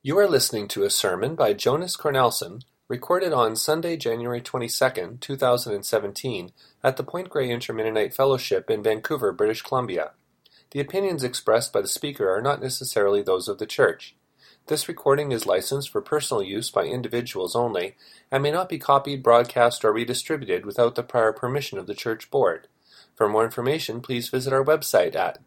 You are listening to a sermon by Jonas Cornelson, recorded on Sunday, January 22nd, 2017, at the Point Grey Inter-Mennonite Fellowship in Vancouver, British Columbia. The opinions expressed by the speaker are not necessarily those of the church. This recording is licensed for personal use by individuals only, and may not be copied, broadcast, or redistributed without the prior permission of the church board. For more information, please visit our website at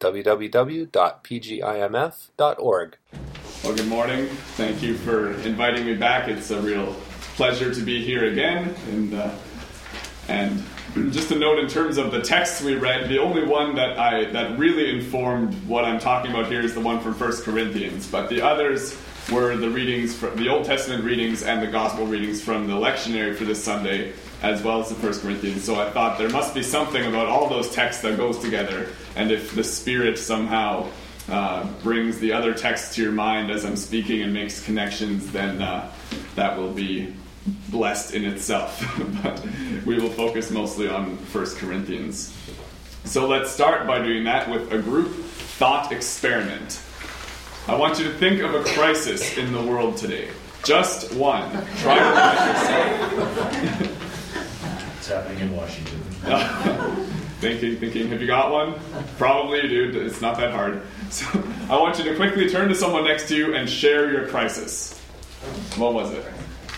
www.pgimf.org. Well, good morning. Thank you for inviting me back. It's a real pleasure to be here again. And just a note in terms of the texts we read, the only one that really informed what I'm talking about here is the one from 1 Corinthians. But the others were the readings from the Old Testament readings and the Gospel readings from the lectionary for this Sunday, as well as the 1 Corinthians. So I thought there must be something about all those texts that goes together. And if the Spirit somehow brings the other text to your mind as I'm speaking and makes connections, then that will be blessed in itself. But we will focus mostly on 1 Corinthians. So let's start by doing that with a group thought experiment. I want you to think of a crisis in the world today. Just one. Try to limit yourself. It's happening in Washington. Thinking. Have you got one? Probably you do. It's not that hard. So I want you to quickly turn to someone next to you and share your crisis. What was it?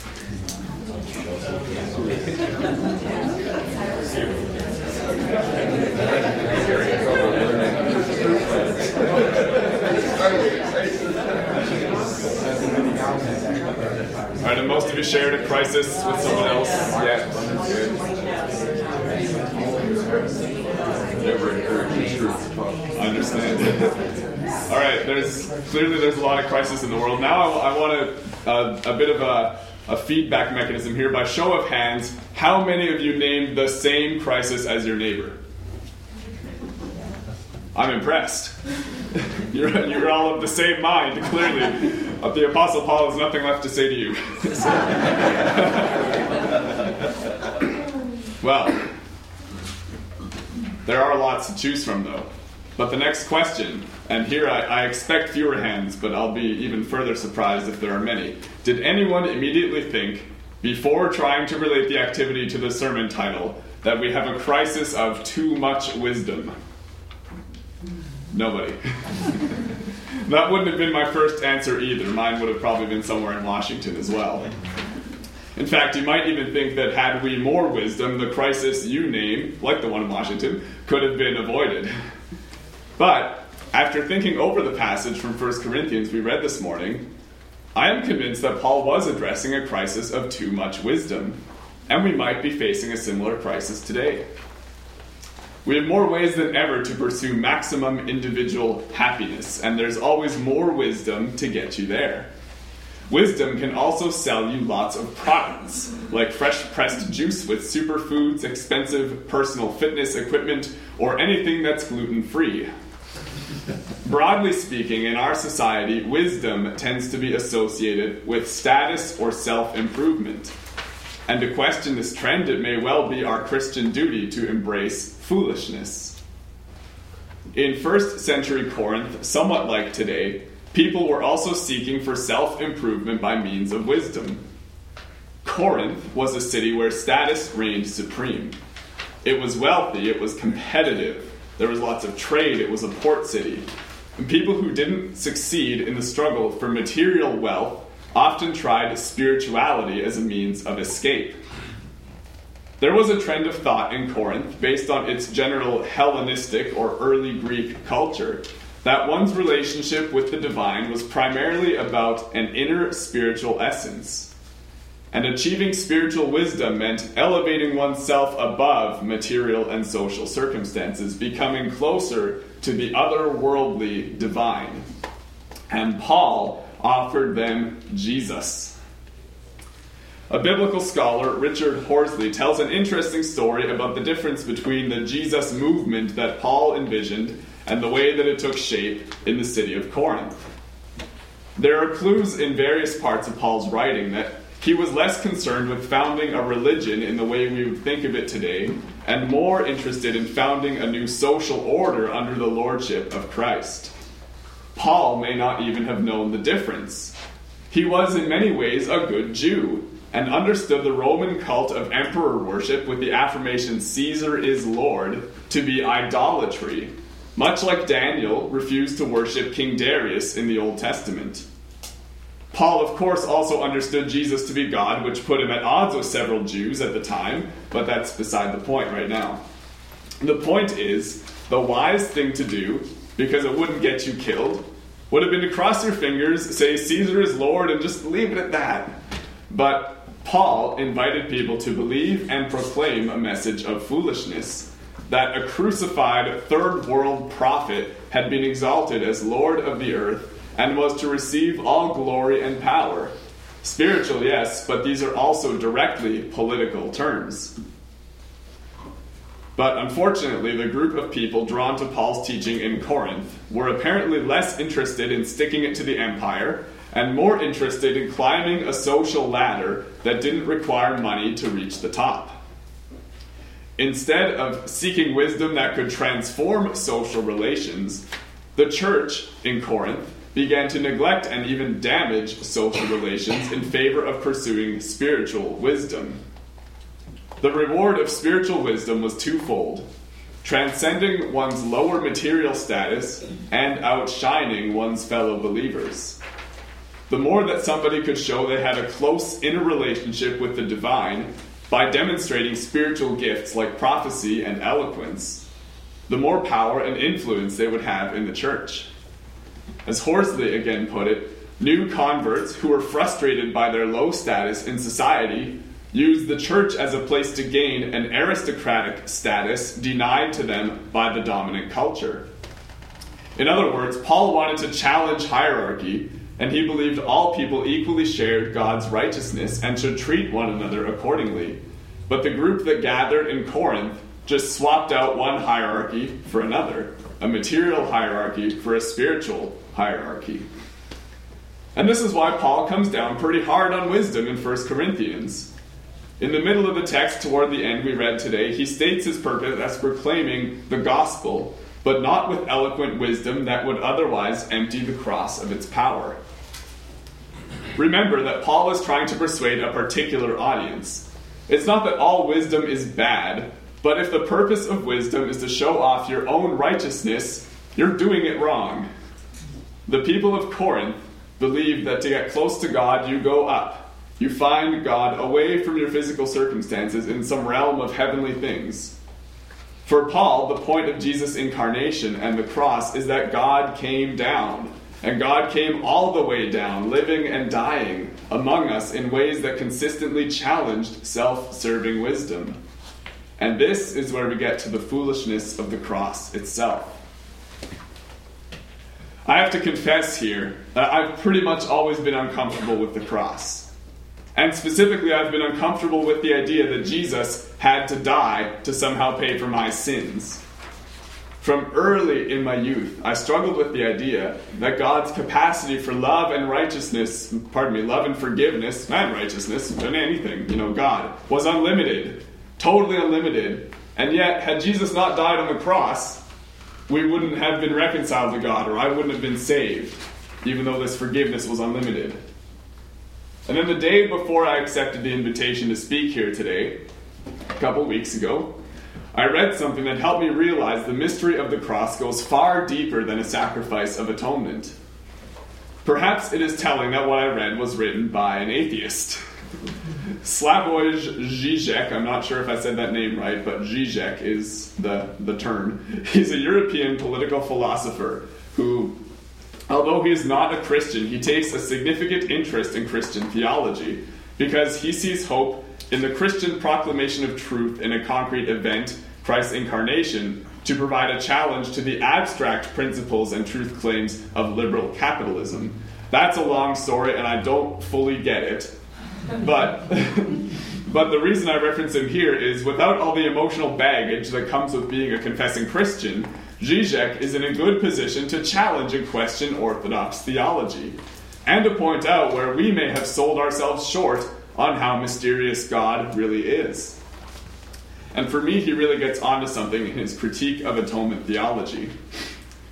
All right, and most of you shared a crisis with someone else. Yeah. I understand. All right, there's a lot of crisis in the world. Now I want a bit of a feedback mechanism here. By show of hands, how many of you named the same crisis as your neighbor? I'm impressed. You're all of the same mind, clearly. The Apostle Paul has nothing left to say to you. Well, there are lots to choose from, though. But the next question, and here I expect fewer hands, but I'll be even further surprised if there are many. Did anyone immediately think, before trying to relate the activity to the sermon title, that we have a crisis of too much wisdom? Nobody. That wouldn't have been my first answer either. Mine would have probably been somewhere in Washington as well. In fact, you might even think that had we more wisdom, the crisis you name, like the one in Washington, could have been avoided. But after thinking over the passage from 1 Corinthians we read this morning, I am convinced that Paul was addressing a crisis of too much wisdom, and we might be facing a similar crisis today. We have more ways than ever to pursue maximum individual happiness, and there's always more wisdom to get you there. Wisdom can also sell you lots of products, like fresh-pressed juice with superfoods, expensive personal fitness equipment, or anything that's gluten-free. Broadly speaking, in our society, wisdom tends to be associated with status or self-improvement. And to question this trend, it may well be our Christian duty to embrace foolishness. In first century Corinth, somewhat like today, people were also seeking for self-improvement by means of wisdom. Corinth was a city where status reigned supreme. It was wealthy, it was competitive, there was lots of trade, it was a port city. And people who didn't succeed in the struggle for material wealth often tried spirituality as a means of escape. There was a trend of thought in Corinth, based on its general Hellenistic or early Greek culture, that one's relationship with the divine was primarily about an inner spiritual essence. And achieving spiritual wisdom meant elevating oneself above material and social circumstances, becoming closer to the otherworldly divine. And Paul offered them Jesus. A biblical scholar, Richard Horsley, tells an interesting story about the difference between the Jesus movement that Paul envisioned and the way that it took shape in the city of Corinth. There are clues in various parts of Paul's writing that he was less concerned with founding a religion in the way we would think of it today, and more interested in founding a new social order under the lordship of Christ. Paul may not even have known the difference. He was in many ways a good Jew, and understood the Roman cult of emperor worship with the affirmation Caesar is Lord to be idolatry, much like Daniel refused to worship King Darius in the Old Testament. Paul, of course, also understood Jesus to be God, which put him at odds with several Jews at the time, but that's beside the point right now. The point is, the wise thing to do, because it wouldn't get you killed, would have been to cross your fingers, say Caesar is Lord, and just leave it at that. But Paul invited people to believe and proclaim a message of foolishness, that a crucified third world prophet had been exalted as Lord of the earth and was to receive all glory and power. Spiritual, yes, but these are also directly political terms. But unfortunately, the group of people drawn to Paul's teaching in Corinth were apparently less interested in sticking it to the empire and more interested in climbing a social ladder that didn't require money to reach the top. Instead of seeking wisdom that could transform social relations, the church in Corinth began to neglect and even damage social relations in favor of pursuing spiritual wisdom. The reward of spiritual wisdom was twofold: transcending one's lower material status and outshining one's fellow believers. The more that somebody could show they had a close inner relationship with the divine by demonstrating spiritual gifts like prophecy and eloquence, the more power and influence they would have in the church. As Horsley again put it, new converts who were frustrated by their low status in society used the church as a place to gain an aristocratic status denied to them by the dominant culture. In other words, Paul wanted to challenge hierarchy, and he believed all people equally shared God's righteousness and should treat one another accordingly. But the group that gathered in Corinth just swapped out one hierarchy for another, a material hierarchy for a spiritual hierarchy. And this is why Paul comes down pretty hard on wisdom in 1 Corinthians. In the middle of the text, toward the end we read today, he states his purpose as proclaiming the gospel, but not with eloquent wisdom that would otherwise empty the cross of its power. Remember that Paul is trying to persuade a particular audience. It's not that all wisdom is bad, but if the purpose of wisdom is to show off your own righteousness, you're doing it wrong. The people of Corinth believed that to get close to God, you go up. You find God away from your physical circumstances in some realm of heavenly things. For Paul, the point of Jesus' incarnation and the cross is that God came down. And God came all the way down, living and dying among us in ways that consistently challenged self-serving wisdom. And this is where we get to the foolishness of the cross itself. I have to confess here that I've pretty much always been uncomfortable with the cross. And specifically, I've been uncomfortable with the idea that Jesus had to die to somehow pay for my sins. From early in my youth, I struggled with the idea that God's capacity for love and righteousness, love and forgiveness, and righteousness, and anything, God, was unlimited, totally unlimited. And yet, had Jesus not died on the cross, we wouldn't have been reconciled to God, or I wouldn't have been saved, even though this forgiveness was unlimited. And then the day before I accepted the invitation to speak here today, a couple weeks ago, I read something that helped me realize the mystery of the cross goes far deeper than a sacrifice of atonement. Perhaps it is telling that what I read was written by an atheist. Slavoj Žižek, I'm not sure if I said that name right, but Žižek is the term. He's a European political philosopher who, although he is not a Christian, he takes a significant interest in Christian theology because he sees hope in the Christian proclamation of truth in a concrete event, Christ's incarnation, to provide a challenge to the abstract principles and truth claims of liberal capitalism. That's a long story, and I don't fully get it. But the reason I reference him here is without all the emotional baggage that comes with being a confessing Christian, Žižek is in a good position to challenge and question Orthodox theology, and to point out where we may have sold ourselves short on how mysterious God really is. And for me, he really gets onto something in his critique of atonement theology.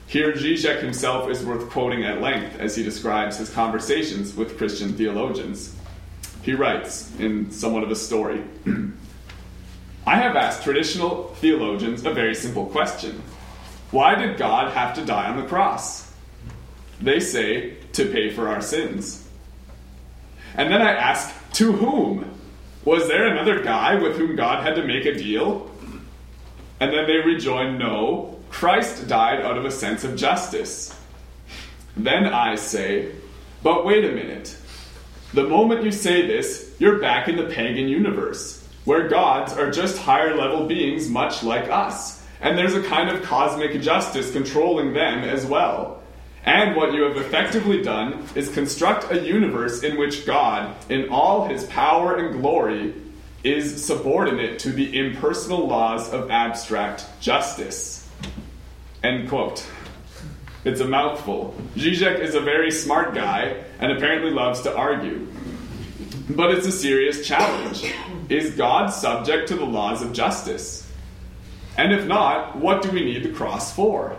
Here, Zizek himself is worth quoting at length as he describes his conversations with Christian theologians. He writes, in somewhat of a story, I have asked traditional theologians a very simple question. Why did God have to die on the cross? They say, to pay for our sins. And then I ask, to whom? Was there another guy with whom God had to make a deal? And then they rejoin, no, Christ died out of a sense of justice. Then I say, but wait a minute. The moment you say this, you're back in the pagan universe, where gods are just higher level beings much like us, and there's a kind of cosmic justice controlling them as well. And what you have effectively done is construct a universe in which God, in all his power and glory, is subordinate to the impersonal laws of abstract justice. End quote. It's a mouthful. Zizek is a very smart guy and apparently loves to argue. But it's a serious challenge. Is God subject to the laws of justice? And if not, what do we need the cross for?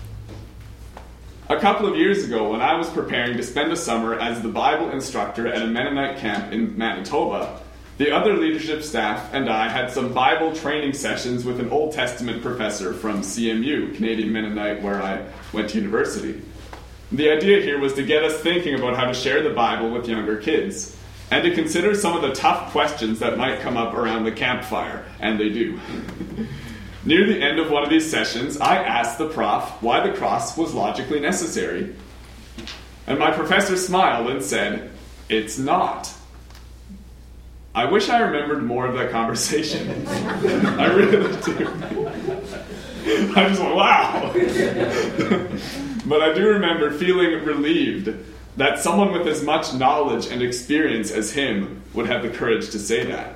A couple of years ago, when I was preparing to spend a summer as the Bible instructor at a Mennonite camp in Manitoba, the other leadership staff and I had some Bible training sessions with an Old Testament professor from CMU, Canadian Mennonite, where I went to university. The idea here was to get us thinking about how to share the Bible with younger kids, and to consider some of the tough questions that might come up around the campfire, and they do. Near the end of one of these sessions, I asked the prof why the cross was logically necessary. And my professor smiled and said, "It's not." I wish I remembered more of that conversation. I really do. I just went, wow. But I do remember feeling relieved that someone with as much knowledge and experience as him would have the courage to say that.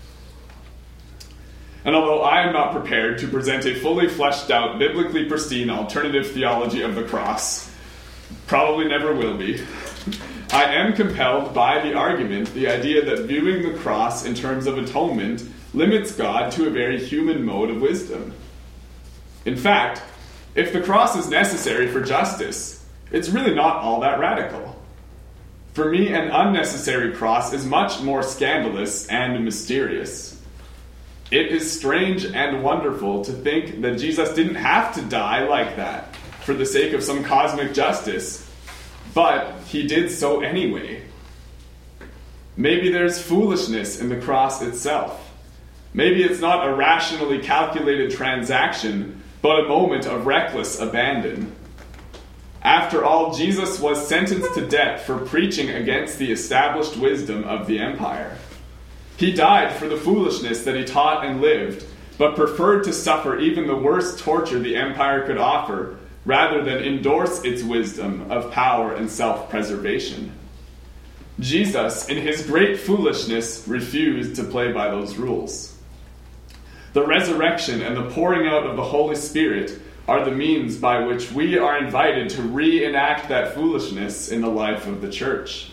And although I am not prepared to present a fully fleshed out, biblically pristine alternative theology of the cross, probably never will be, I am compelled by the argument, the idea that viewing the cross in terms of atonement limits God to a very human mode of wisdom. In fact, if the cross is necessary for justice, it's really not all that radical. For me, an unnecessary cross is much more scandalous and mysterious. It is strange and wonderful to think that Jesus didn't have to die like that for the sake of some cosmic justice, but he did so anyway. Maybe there's foolishness in the cross itself. Maybe it's not a rationally calculated transaction, but a moment of reckless abandon. After all, Jesus was sentenced to death for preaching against the established wisdom of the empire. He died for the foolishness that he taught and lived, but preferred to suffer even the worst torture the empire could offer, rather than endorse its wisdom of power and self-preservation. Jesus, in his great foolishness, refused to play by those rules. The resurrection and the pouring out of the Holy Spirit are the means by which we are invited to reenact that foolishness in the life of the church.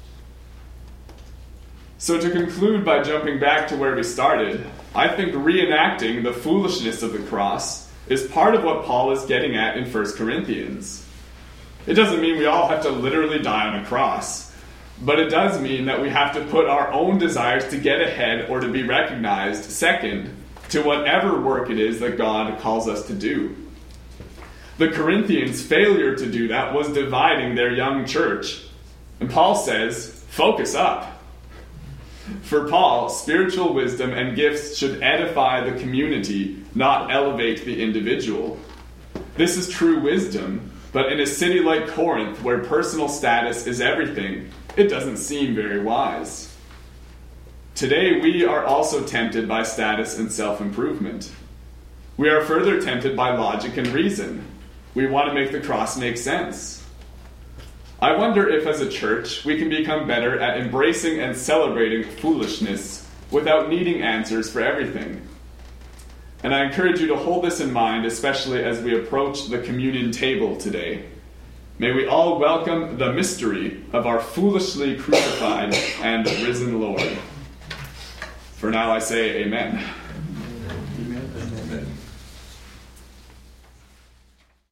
So to conclude by jumping back to where we started, I think reenacting the foolishness of the cross is part of what Paul is getting at in 1 Corinthians. It doesn't mean we all have to literally die on a cross, but it does mean that we have to put our own desires to get ahead or to be recognized second to whatever work it is that God calls us to do. The Corinthians' failure to do that was dividing their young church. And Paul says, focus up. For Paul, spiritual wisdom and gifts should edify the community, not elevate the individual. This is true wisdom, but in a city like Corinth, where personal status is everything, it doesn't seem very wise. Today, we are also tempted by status and self-improvement. We are further tempted by logic and reason. We want to make the cross make sense. I wonder if, as a church, we can become better at embracing and celebrating foolishness without needing answers for everything. And I encourage you to hold this in mind, especially as we approach the communion table today. May we all welcome the mystery of our foolishly crucified and risen Lord. For now I say amen.